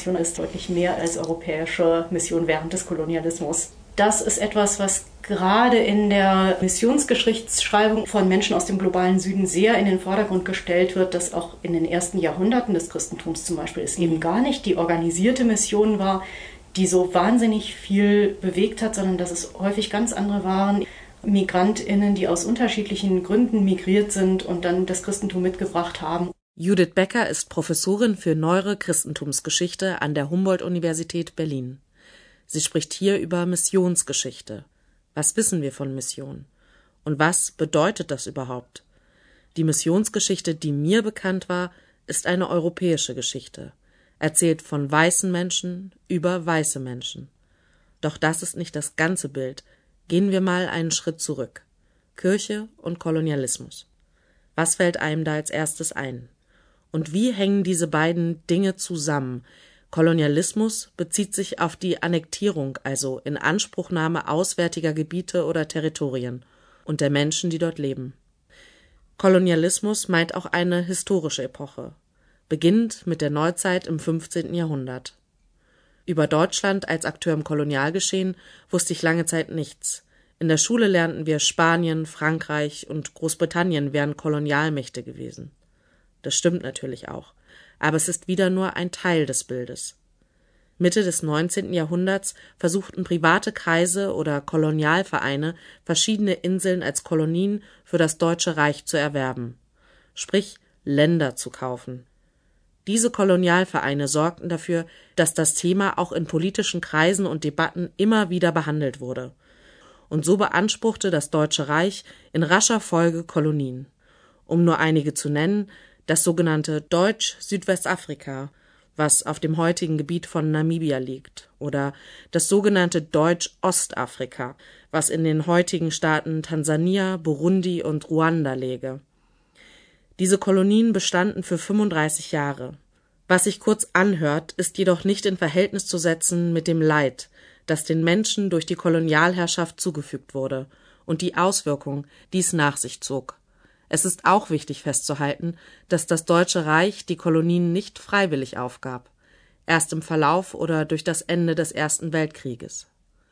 Mission ist deutlich mehr als europäische Mission während des Kolonialismus. Das ist etwas, was gerade in der Missionsgeschichtsschreibung von Menschen aus dem globalen Süden sehr in den Vordergrund gestellt wird, dass auch in den ersten Jahrhunderten des Christentums zum Beispiel es eben gar nicht die organisierte Mission war, die so wahnsinnig viel bewegt hat, sondern dass es häufig ganz andere waren. MigrantInnen, die aus unterschiedlichen Gründen migriert sind und dann das Christentum mitgebracht haben. Judith Becker ist Professorin für Neuere Christentumsgeschichte an der Humboldt-Universität Berlin. Sie spricht hier über Missionsgeschichte. Was wissen wir von Mission? Und was bedeutet das überhaupt? Die Missionsgeschichte, die mir bekannt war, ist eine europäische Geschichte, erzählt von weißen Menschen über weiße Menschen. Doch das ist nicht das ganze Bild. Gehen wir mal einen Schritt zurück. Kirche und Kolonialismus. Was fällt einem da als erstes ein? Und wie hängen diese beiden Dinge zusammen? Kolonialismus bezieht sich auf die Annektierung, also Inanspruchnahme auswärtiger Gebiete oder Territorien und der Menschen, die dort leben. Kolonialismus meint auch eine historische Epoche, beginnend mit der Neuzeit im 15. Jahrhundert. Über Deutschland als Akteur im Kolonialgeschehen wusste ich lange Zeit nichts. In der Schule lernten wir, Spanien, Frankreich und Großbritannien wären Kolonialmächte gewesen. Das stimmt natürlich auch, aber es ist wieder nur ein Teil des Bildes. Mitte des 19. Jahrhunderts versuchten private Kreise oder Kolonialvereine, verschiedene Inseln als Kolonien für das Deutsche Reich zu erwerben, sprich Länder zu kaufen. Diese Kolonialvereine sorgten dafür, dass das Thema auch in politischen Kreisen und Debatten immer wieder behandelt wurde. Und so beanspruchte das Deutsche Reich in rascher Folge Kolonien. Um nur einige zu nennen, das sogenannte Deutsch-Südwestafrika, was auf dem heutigen Gebiet von Namibia liegt, oder das sogenannte Deutsch-Ostafrika, was in den heutigen Staaten Tansania, Burundi und Ruanda läge. Diese Kolonien bestanden für 35 Jahre. Was sich kurz anhört, ist jedoch nicht in Verhältnis zu setzen mit dem Leid, das den Menschen durch die Kolonialherrschaft zugefügt wurde und die Auswirkung, die es nach sich zog. Es ist auch wichtig festzuhalten, dass das Deutsche Reich die Kolonien nicht freiwillig aufgab, erst im Verlauf oder durch das Ende des Ersten Weltkrieges.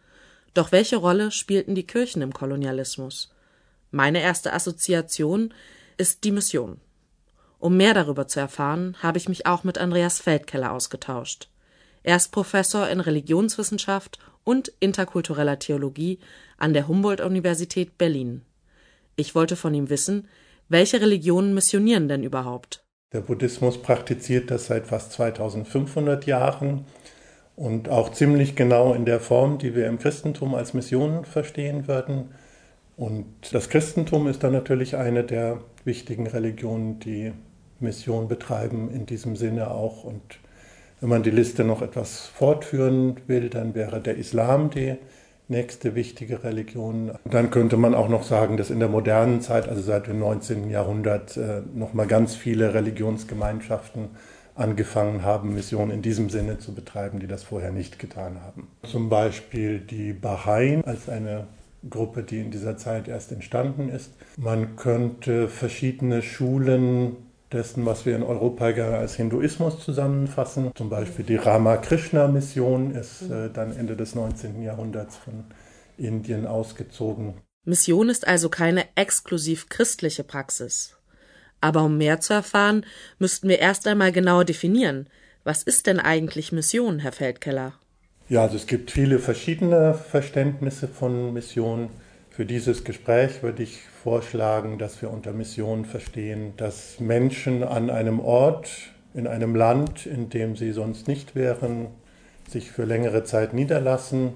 Doch welche Rolle spielten die Kirchen im Kolonialismus? Meine erste Assoziation ist die Mission. Um mehr darüber zu erfahren, habe ich mich auch mit Andreas Feldkeller ausgetauscht. Er ist Professor in Religionswissenschaft und interkultureller Theologie an der Humboldt-Universität Berlin. Ich wollte von ihm wissen, welche Religionen missionieren denn überhaupt? Der Buddhismus praktiziert das seit fast 2500 Jahren und auch ziemlich genau in der Form, die wir im Christentum als Mission verstehen würden. Und das Christentum ist dann natürlich eine der wichtigen Religionen, die Mission betreiben, in diesem Sinne auch. Und wenn man die Liste noch etwas fortführen will, dann wäre der Islam die nächste wichtige Religion. Dann könnte man auch noch sagen, dass in der modernen Zeit, also seit dem 19. Jahrhundert, nochmal ganz viele Religionsgemeinschaften angefangen haben, Mission in diesem Sinne zu betreiben, die das vorher nicht getan haben. Zum Beispiel die Baha'in als eine Gruppe, die in dieser Zeit erst entstanden ist. Man könnte verschiedene Schulen dessen, was wir in Europa gerne als Hinduismus zusammenfassen. Zum Beispiel die Ramakrishna-Mission ist dann Ende des 19. Jahrhunderts von Indien ausgezogen. Mission ist also keine exklusiv christliche Praxis. Aber um mehr zu erfahren, müssten wir erst einmal genauer definieren. Was ist denn eigentlich Mission, Herr Feldkeller? Ja, also es gibt viele verschiedene Verständnisse von Mission. Für dieses Gespräch würde ich vorschlagen, dass wir unter Mission verstehen, dass Menschen an einem Ort, in einem Land, in dem sie sonst nicht wären, sich für längere Zeit niederlassen,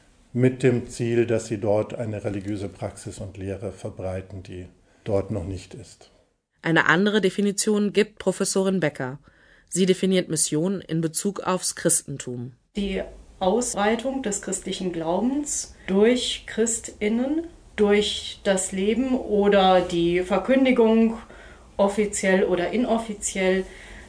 mit dem Ziel, dass sie dort eine religiöse Praxis und Lehre verbreiten, die dort noch nicht ist. Eine andere Definition gibt Professorin Becker. Sie definiert Mission in Bezug aufs Christentum. Die Ausbreitung des christlichen Glaubens durch ChristInnen, durch das Leben oder die Verkündigung, offiziell oder inoffiziell,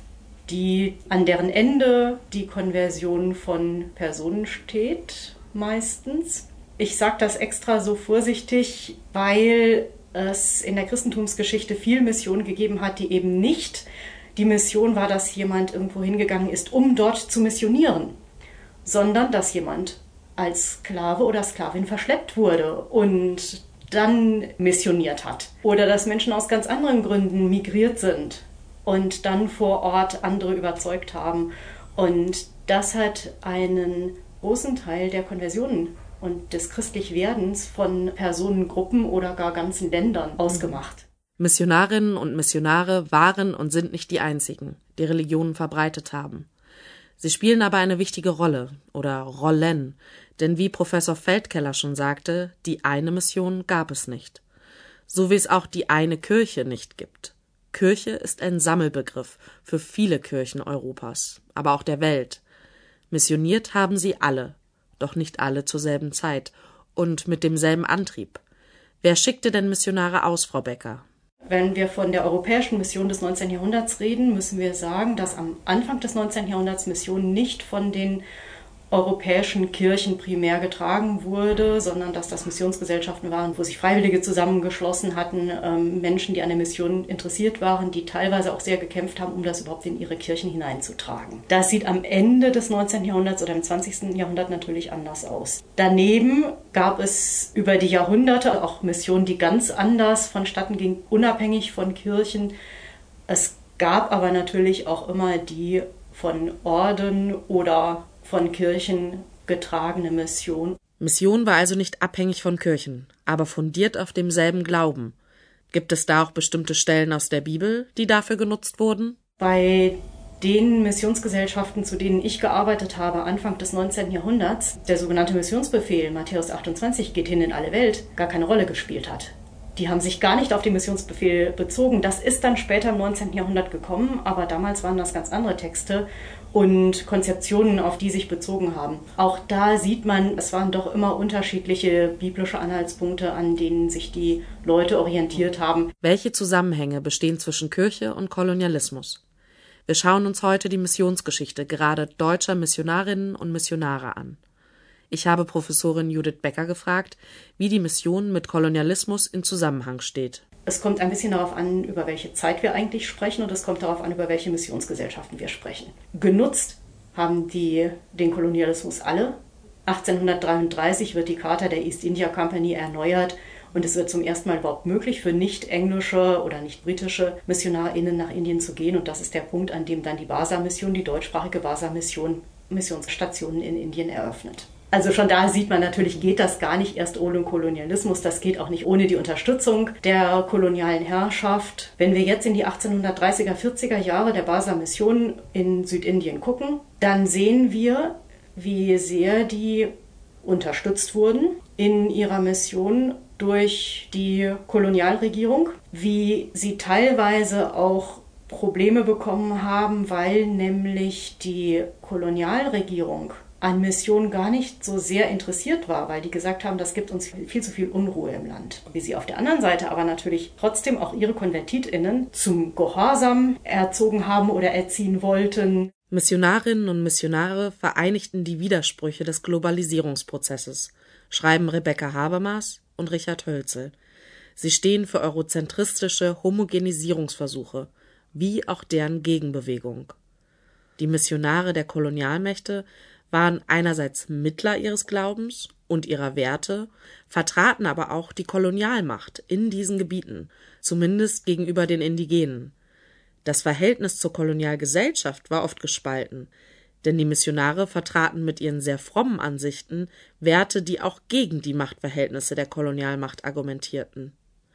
an deren Ende die Konversion von Personen steht, meistens. Ich sage das extra so vorsichtig, weil es in der Christentumsgeschichte viel Missionen gegeben hat, die eben nicht die Mission war, dass jemand irgendwo hingegangen ist, um dort zu missionieren, sondern dass jemand als Sklave oder Sklavin verschleppt wurde und dann missioniert hat. Oder dass Menschen aus ganz anderen Gründen migriert sind und dann vor Ort andere überzeugt haben. Und das hat einen großen Teil der Konversionen und des Christlichwerdens von Personengruppen oder gar ganzen Ländern ausgemacht. Missionarinnen und Missionare waren und sind nicht die einzigen, die Religionen verbreitet haben. Sie spielen aber eine wichtige Rolle oder Rollen, denn wie Professor Feldkeller schon sagte, die eine Mission gab es nicht. So wie es auch die eine Kirche nicht gibt. Kirche ist ein Sammelbegriff für viele Kirchen Europas, aber auch der Welt. Missioniert haben sie alle, doch nicht alle zur selben Zeit und mit demselben Antrieb. Wer schickte denn Missionare aus, Frau Becker? Wenn wir von der europäischen Mission des 19. Jahrhunderts reden, müssen wir sagen, dass am Anfang des 19. Jahrhunderts Mission nicht von den europäischen Kirchen primär getragen wurde, sondern dass das Missionsgesellschaften waren, wo sich Freiwillige zusammengeschlossen hatten, Menschen, die an der Mission interessiert waren, die teilweise auch sehr gekämpft haben, um das überhaupt in ihre Kirchen hineinzutragen. Das sieht am Ende des 19. Jahrhunderts oder im 20. Jahrhundert natürlich anders aus. Daneben gab es über die Jahrhunderte auch Missionen, die ganz anders vonstatten gingen, unabhängig von Kirchen. Es gab aber natürlich auch immer die von Orden oder von Kirchen getragene Mission. Mission war also nicht abhängig von Kirchen, aber fundiert auf demselben Glauben. Gibt es da auch bestimmte Stellen aus der Bibel, die dafür genutzt wurden? Bei den Missionsgesellschaften, zu denen ich gearbeitet habe, Anfang des 19. Jahrhunderts, der sogenannte Missionsbefehl, Matthäus 28, geht hin in alle Welt, gar keine Rolle gespielt hat. Die haben sich gar nicht auf den Missionsbefehl bezogen. Das ist dann später im 19. Jahrhundert gekommen, aber damals waren das ganz andere Texte und Konzeptionen, auf die sich bezogen haben. Auch da sieht man, es waren doch immer unterschiedliche biblische Anhaltspunkte, an denen sich die Leute orientiert haben. Welche Zusammenhänge bestehen zwischen Kirche und Kolonialismus? Wir schauen uns heute die Missionsgeschichte gerade deutscher Missionarinnen und Missionare an. Ich habe Professorin Judith Becker gefragt, wie die Mission mit Kolonialismus in Zusammenhang steht. Es kommt ein bisschen darauf an, über welche Zeit wir eigentlich sprechen, und es kommt darauf an, über welche Missionsgesellschaften wir sprechen. Genutzt haben die den Kolonialismus alle. 1833 wird die Charta der East India Company erneuert und es wird zum ersten Mal überhaupt möglich für nicht-englische oder nicht-britische MissionarInnen nach Indien zu gehen. Und das ist der Punkt, an dem dann die Basa-Mission, die deutschsprachige Basa-Mission, Missionsstationen in Indien eröffnet. Also schon da sieht man natürlich, geht das gar nicht erst ohne Kolonialismus, das geht auch nicht ohne die Unterstützung der kolonialen Herrschaft. Wenn wir jetzt in die 1830er, 40er Jahre der Basa-Mission in Südindien gucken, dann sehen wir, wie sehr die unterstützt wurden in ihrer Mission durch die Kolonialregierung, wie sie teilweise auch Probleme bekommen haben, weil nämlich die Kolonialregierung an Mission gar nicht so sehr interessiert war, weil die gesagt haben, das gibt uns viel zu viel Unruhe im Land. Wie sie auf der anderen Seite aber natürlich trotzdem auch ihre KonvertitInnen zum Gehorsam erzogen haben oder erziehen wollten. Missionarinnen und Missionare vereinigten die Widersprüche des Globalisierungsprozesses, schreiben Rebecca Habermas und Richard Hölzel. Sie stehen für eurozentristische Homogenisierungsversuche, wie auch deren Gegenbewegung. Die Missionare der Kolonialmächte waren einerseits Mittler ihres Glaubens und ihrer Werte, vertraten aber auch die Kolonialmacht in diesen Gebieten, zumindest gegenüber den Indigenen. Das Verhältnis zur Kolonialgesellschaft war oft gespalten, denn die Missionare vertraten mit ihren sehr frommen Ansichten Werte, die auch gegen die Machtverhältnisse der Kolonialmacht argumentierten.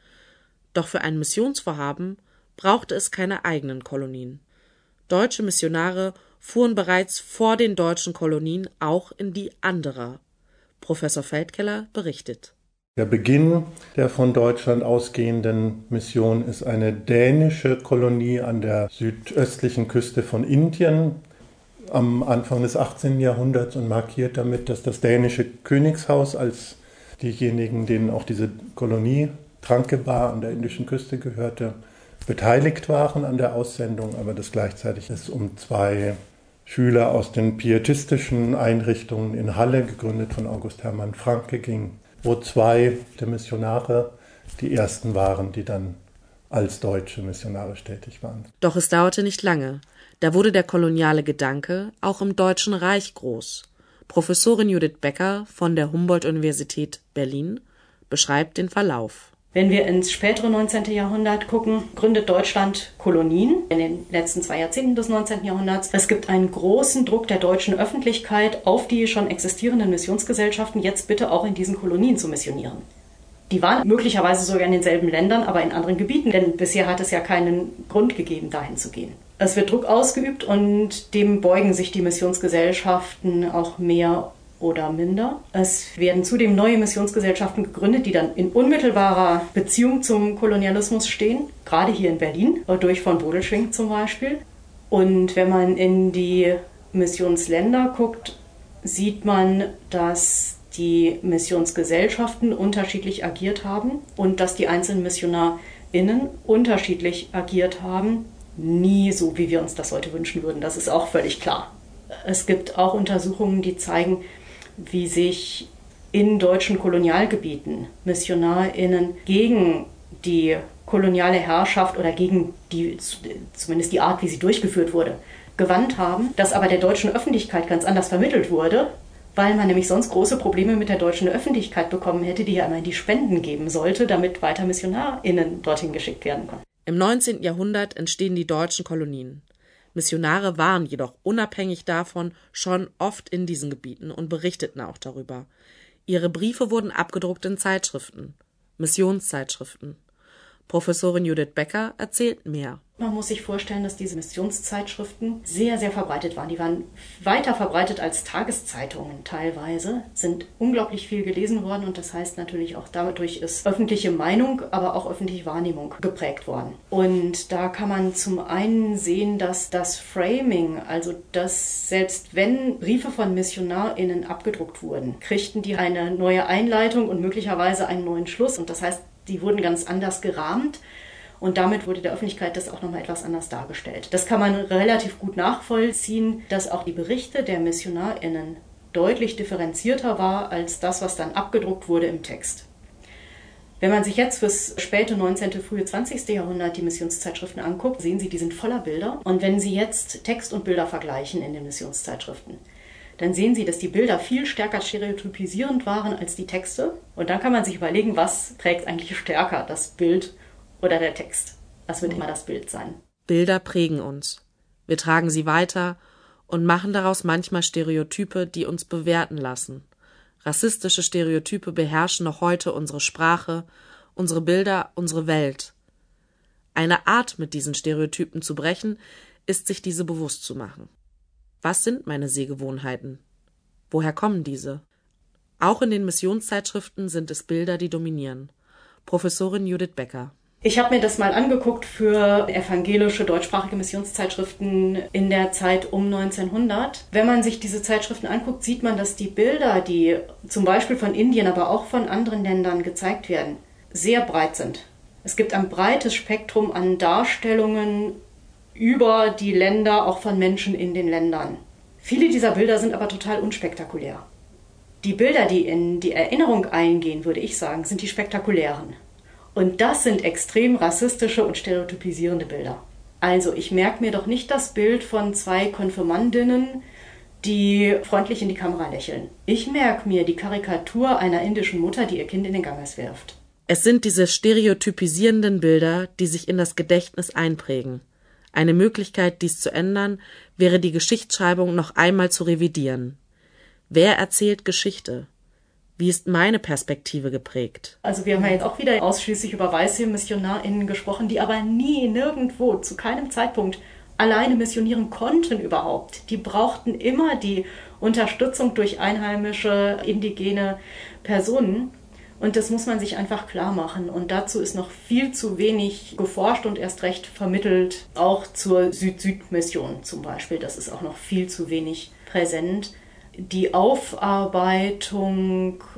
Doch für ein Missionsvorhaben brauchte es keine eigenen Kolonien. Deutsche Missionare fuhren bereits vor den deutschen Kolonien auch in die anderer. Professor Feldkeller berichtet. Der Beginn der von Deutschland ausgehenden Mission ist eine dänische Kolonie an der südöstlichen Küste von Indien am Anfang des 18. Jahrhunderts und markiert damit, dass das dänische Königshaus als diejenigen, denen auch diese Kolonie Trankebar an der indischen Küste gehörte, beteiligt waren an der Aussendung, aber dass gleichzeitig es um zwei Schüler aus den pietistischen Einrichtungen in Halle, gegründet von August Hermann Francke, ging, wo zwei der Missionare die ersten waren, die dann als Deutsche missionarisch tätig waren. Doch es dauerte nicht lange. Da wurde der koloniale Gedanke auch im Deutschen Reich groß. Professorin Judith Becker von der Humboldt-Universität Berlin beschreibt den Verlauf. Wenn wir ins spätere 19. Jahrhundert gucken, gründet Deutschland Kolonien in den letzten 2 Jahrzehnten des 19. Jahrhunderts. Es gibt einen großen Druck der deutschen Öffentlichkeit auf die schon existierenden Missionsgesellschaften, jetzt bitte auch in diesen Kolonien zu missionieren. Die waren möglicherweise sogar in denselben Ländern, aber in anderen Gebieten, denn bisher hat es ja keinen Grund gegeben, dahin zu gehen. Es wird Druck ausgeübt und dem beugen sich die Missionsgesellschaften auch mehr oder minder. Es werden zudem neue Missionsgesellschaften gegründet, die dann in unmittelbarer Beziehung zum Kolonialismus stehen, gerade hier in Berlin, durch von Bodelschwingh zum Beispiel. Und wenn man in die Missionsländer guckt, sieht man, dass die Missionsgesellschaften unterschiedlich agiert haben und dass die einzelnen MissionarInnen unterschiedlich agiert haben. Nie so, wie wir uns das heute wünschen würden. Das ist auch völlig klar. Es gibt auch Untersuchungen, die zeigen, wie sich in deutschen Kolonialgebieten MissionarInnen gegen die koloniale Herrschaft oder gegen zumindest die Art, wie sie durchgeführt wurde, gewandt haben, das aber der deutschen Öffentlichkeit ganz anders vermittelt wurde, weil man nämlich sonst große Probleme mit der deutschen Öffentlichkeit bekommen hätte, die ja immer die Spenden geben sollte, damit weiter MissionarInnen dorthin geschickt werden konnten. Im 19. Jahrhundert entstehen die deutschen Kolonien. Missionare waren jedoch unabhängig davon schon oft in diesen Gebieten und berichteten auch darüber. Ihre Briefe wurden abgedruckt in Zeitschriften, Missionszeitschriften. Professorin Judith Becker erzählt mehr. Man muss sich vorstellen, dass diese Missionszeitschriften sehr, sehr verbreitet waren. Die waren weiter verbreitet als Tageszeitungen teilweise, sind unglaublich viel gelesen worden und das heißt natürlich auch dadurch ist öffentliche Meinung, aber auch öffentliche Wahrnehmung geprägt worden. Und da kann man zum einen sehen, dass das Framing, also dass selbst wenn Briefe von MissionarInnen abgedruckt wurden, kriegten die eine neue Einleitung und möglicherweise einen neuen Schluss und das heißt, die wurden ganz anders gerahmt. Und damit wurde der Öffentlichkeit das auch nochmal etwas anders dargestellt. Das kann man relativ gut nachvollziehen, dass auch die Berichte der MissionarInnen deutlich differenzierter war als das, was dann abgedruckt wurde im Text. Wenn man sich jetzt fürs späte 19., frühe 20. Jahrhundert die Missionszeitschriften anguckt, sehen Sie, die sind voller Bilder. Und wenn Sie jetzt Text und Bilder vergleichen in den Missionszeitschriften, dann sehen Sie, dass die Bilder viel stärker stereotypisierend waren als die Texte. Und dann kann man sich überlegen, was trägt eigentlich stärker, das Bild oder der Text. Das wird immer das Bild sein. Bilder prägen uns. Wir tragen sie weiter und machen daraus manchmal Stereotype, die uns bewerten lassen. Rassistische Stereotype beherrschen noch heute unsere Sprache, unsere Bilder, unsere Welt. Eine Art, mit diesen Stereotypen zu brechen, ist, sich diese bewusst zu machen. Was sind meine Sehgewohnheiten? Woher kommen diese? Auch in den Missionszeitschriften sind es Bilder, die dominieren. Professorin Judith Becker. Ich habe mir das mal angeguckt für evangelische deutschsprachige Missionszeitschriften in der Zeit um 1900. Wenn man sich diese Zeitschriften anguckt, sieht man, dass die Bilder, die zum Beispiel von Indien, aber auch von anderen Ländern gezeigt werden, sehr breit sind. Es gibt ein breites Spektrum an Darstellungen über die Länder, auch von Menschen in den Ländern. Viele dieser Bilder sind aber total unspektakulär. Die Bilder, die in die Erinnerung eingehen, würde ich sagen, sind die spektakulären. Und das sind extrem rassistische und stereotypisierende Bilder. Also ich merke mir doch nicht das Bild von 2 Konfirmandinnen, die freundlich in die Kamera lächeln. Ich merke mir die Karikatur einer indischen Mutter, die ihr Kind in den Ganges wirft. Es sind diese stereotypisierenden Bilder, die sich in das Gedächtnis einprägen. Eine Möglichkeit, dies zu ändern, wäre die Geschichtsschreibung noch einmal zu revidieren. Wer erzählt Geschichte? Wie ist meine Perspektive geprägt? Also wir haben ja jetzt auch wieder ausschließlich über weiße MissionarInnen gesprochen, die aber nie, nirgendwo, zu keinem Zeitpunkt alleine missionieren konnten überhaupt. Die brauchten immer die Unterstützung durch einheimische, indigene Personen. Und das muss man sich einfach klar machen. Und dazu ist noch viel zu wenig geforscht und erst recht vermittelt, auch zur Süd-Süd-Mission zum Beispiel. Das ist auch noch viel zu wenig präsent. Die Aufarbeitung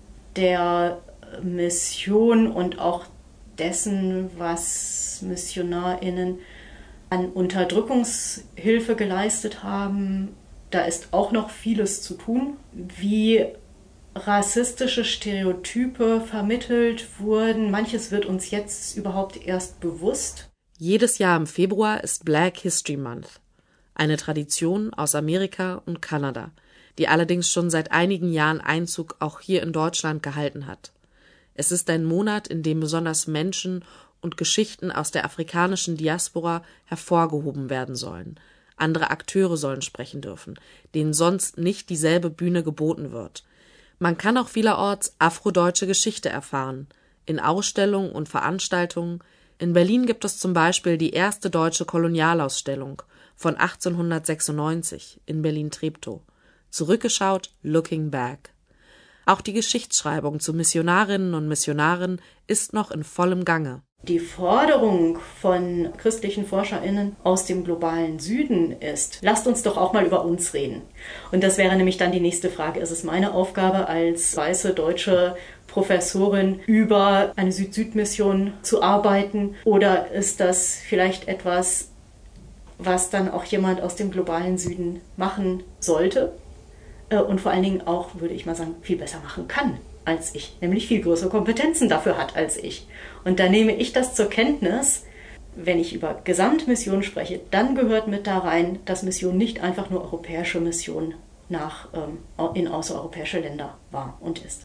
der Mission und auch dessen, was MissionarInnen an Unterdrückungshilfe geleistet haben, da ist auch noch vieles zu tun. Wie rassistische Stereotype vermittelt wurden. Manches wird uns jetzt überhaupt erst bewusst. Jedes Jahr im Februar ist Black History Month, eine Tradition aus Amerika und Kanada, die allerdings schon seit einigen Jahren Einzug auch hier in Deutschland gehalten hat. Es ist ein Monat, in dem besonders Menschen und Geschichten aus der afrikanischen Diaspora hervorgehoben werden sollen. Andere Akteure sollen sprechen dürfen, denen sonst nicht dieselbe Bühne geboten wird. Man kann auch vielerorts afrodeutsche Geschichte erfahren, in Ausstellungen und Veranstaltungen. In Berlin gibt es zum Beispiel die erste deutsche Kolonialausstellung von 1896 in Berlin-Treptow. Zurückgeschaut, Looking Back. Auch die Geschichtsschreibung zu Missionarinnen und Missionaren ist noch in vollem Gange. Die Forderung von christlichen ForscherInnen aus dem globalen Süden ist, lasst uns doch auch mal über uns reden. Und das wäre nämlich dann die nächste Frage. Ist es meine Aufgabe als weiße deutsche Professorin über eine Süd-Süd-Mission zu arbeiten? Oder ist das vielleicht etwas, was dann auch jemand aus dem globalen Süden machen sollte? Und vor allen Dingen auch, würde ich mal sagen, viel besser machen kann als ich, nämlich viel größere Kompetenzen dafür hat als ich. Und da nehme ich das zur Kenntnis, wenn ich über Gesamtmission spreche, dann gehört mit da rein, dass Mission nicht einfach nur europäische Mission in außereuropäische Länder war und ist.